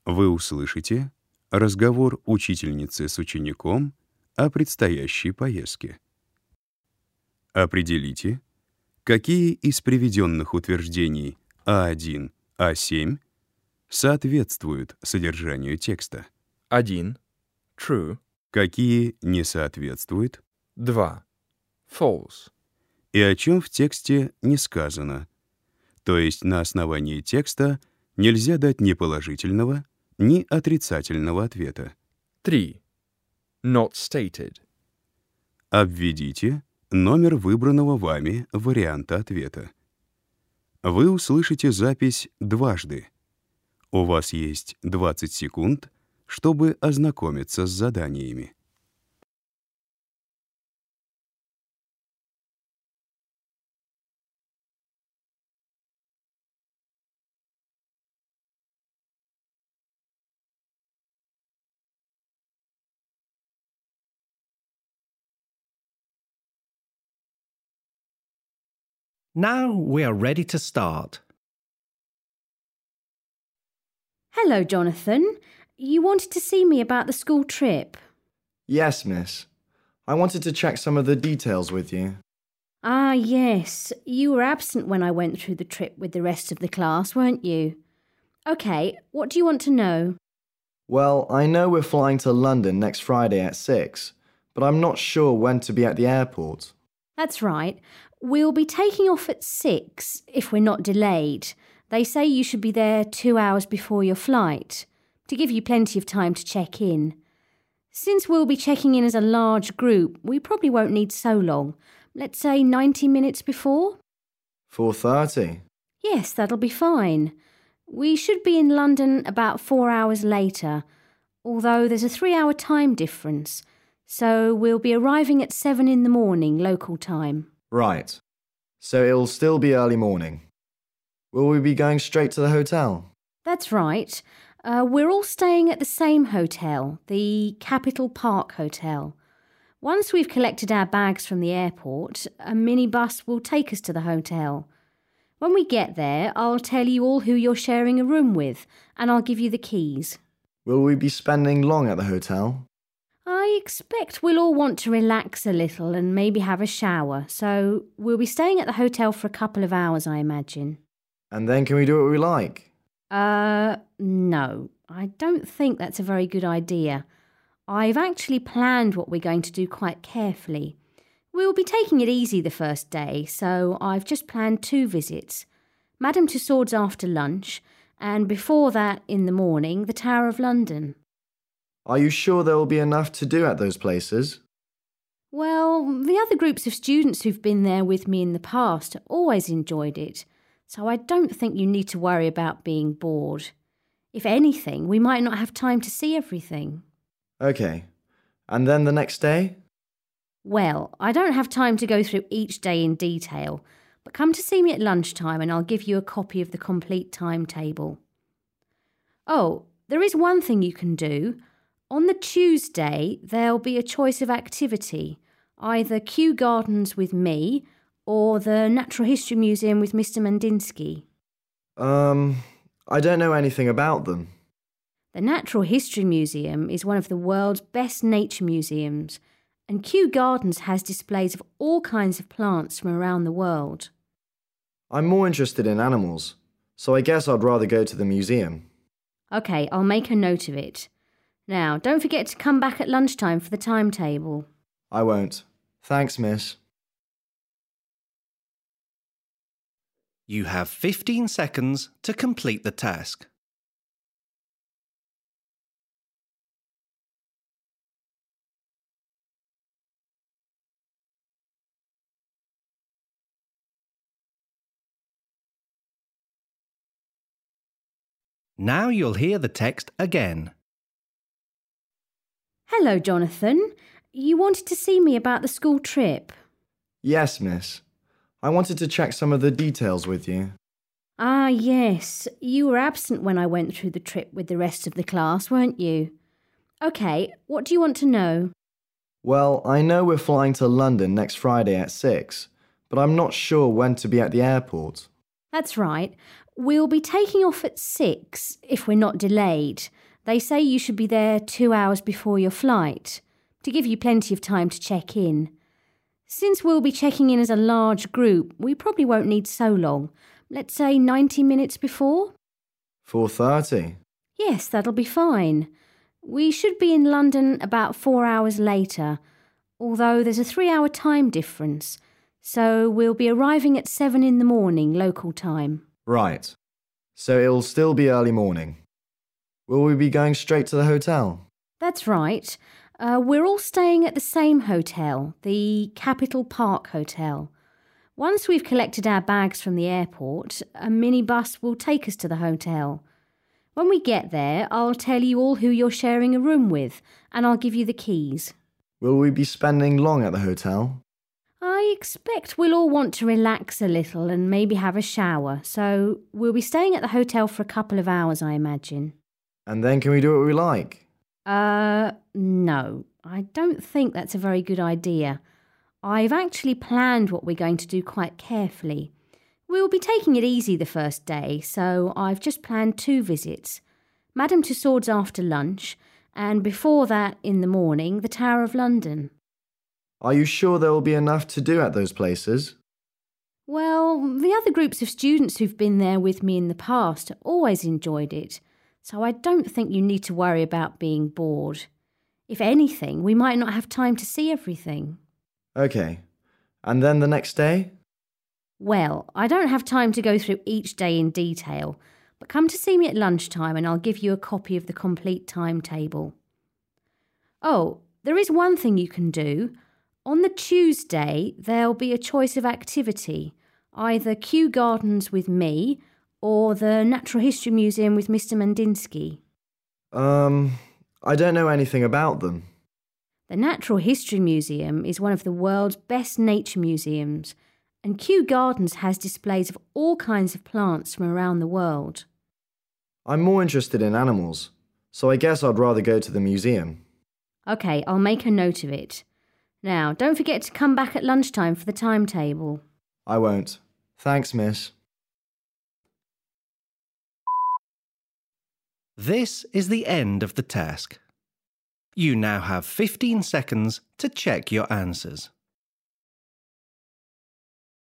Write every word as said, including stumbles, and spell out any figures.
Вы услышите разговор учительницы с учеником о предстоящей поездке. Определите, какие из приведенных утверждений А один, А семь соответствуют содержанию текста, один. True. какие не соответствуют, два. False. и о чем в тексте не сказано. То есть на основании текста нельзя дать ни положительного, ни отрицательного ответа. три. Not stated. Обведите номер выбранного вами варианта ответа. Вы услышите запись дважды. У вас есть двадцать секунд, чтобы ознакомиться с заданиями. Now we are ready to start. Hello, Jonathan. You wanted to see me about the school trip? Yes, miss. I wanted to check some of the details with you. Ah, yes. You were absent when I went through the trip with the rest of the class, weren't you? OK, what do you want to know? Well, I know we're flying to London next Friday at six, but I'm not sure when to be at the airport. That's right. We'll be taking off at six, if we're not delayed. They say you should be there two hours before your flight, to give you plenty of time to check in. Since we'll be checking in as a large group, we probably won't need so long. Let's say ninety minutes before? four thirty. Yes, that'll be fine. We should be in London about four hours later, although there's a three-hour time difference, so we'll be arriving at seven in the morning, local time. Right. So it'll still be early morning. Will we be going straight to the hotel? That's right. Uh, we're all staying at the same hotel, the Capital Park Hotel. Once we've collected our bags from the airport, a minibus will take us to the hotel. When we get there, I'll tell you all who you're sharing a room with, and I'll give you the keys. Will we be spending long at the hotel? I expect we'll all want to relax a little and maybe have a shower, so we'll be staying at the hotel for a couple of hours, I imagine. And then can we do what we like? Uh, no, I don't think that's a very good idea. I've actually planned what we're going to do quite carefully. We'll be taking it easy the first day, so I've just planned two visits. Madame Tussauds after lunch, and before that, in the morning, the Tower of London. Are you sure there will be enough to do at those places? Well, the other groups of students who've been there with me in the past always enjoyed it, so I don't think you need to worry about being bored. If anything, we might not have time to see everything. OK. And then the next day? Well, I don't have time to go through each day in detail, but come to see me at lunchtime and I'll give you a copy of the complete timetable. Oh, there is one thing you can do. On the Tuesday, there'll be a choice of activity, either Kew Gardens with me or the Natural History Museum with Mister Mandinsky. Um, I don't know anything about them. The Natural History Museum is one of the world's best nature museums, and Kew Gardens has displays of all kinds of plants from around the world. I'm more interested in animals, so I guess I'd rather go to the museum. OK, I'll make a note of it. Now, don't forget to come back at lunchtime for the timetable. I won't. Thanks, miss. You have fifteen seconds to complete the task. Now you'll hear the text again. Hello, Jonathan. You wanted to see me about the school trip? Yes, miss. I wanted to check some of the details with you. Ah, yes. You were absent when I went through the trip with the rest of the class, weren't you? OK, what do you want to know? Well, I know we're flying to London next Friday at six, but I'm not sure when to be at the airport. That's right. We'll be taking off at six if we're not delayed. They say you should be there two hours before your flight, to give you plenty of time to check in. Since we'll be checking in as a large group, we probably won't need so long. Let's say ninety minutes before? four thirty. Yes, that'll be fine. We should be in London about four hours later, although there's a three-hour time difference, so we'll be arriving at seven in the morning local time. Right. So it'll still be early morning. Will we be going straight to the hotel? That's right. Uh, we're all staying at the same hotel, the Capital Park Hotel. Once we've collected our bags from the airport, a minibus will take us to the hotel. When we get there, I'll tell you all who you're sharing a room with, and I'll give you the keys. Will we be spending long at the hotel? I expect we'll all want to relax a little and maybe have a shower, so we'll be staying at the hotel for a couple of hours, I imagine. And then can we do what we like? Uh, no, I don't think that's a very good idea. I've actually planned what we're going to do quite carefully. We'll be taking it easy the first day, so I've just planned two visits. Madame Tussauds after lunch, and before that, in the morning, the Tower of London. Are you sure there will be enough to do at those places? Well, the other groups of students who've been there with me in the past always enjoyed it, so I don't think you need to worry about being bored. If anything, we might not have time to see everything. Okay. And then the next day? Well, I don't have time to go through each day in detail, but come to see me at lunchtime and I'll give you a copy of the complete timetable. Oh, there is one thing you can do. On the Tuesday, there'll be a choice of activity, either Kew Gardens with me or the Natural History Museum with Mister Mandinsky. Um, I don't know anything about them. The Natural History Museum is one of the world's best nature museums, and Kew Gardens has displays of all kinds of plants from around the world. I'm more interested in animals, so I guess I'd rather go to the museum. OK, I'll make a note of it. Now, don't forget to come back at lunchtime for the timetable. I won't. Thanks, miss. This is the end of the task. You now have fifteen seconds to check your answers.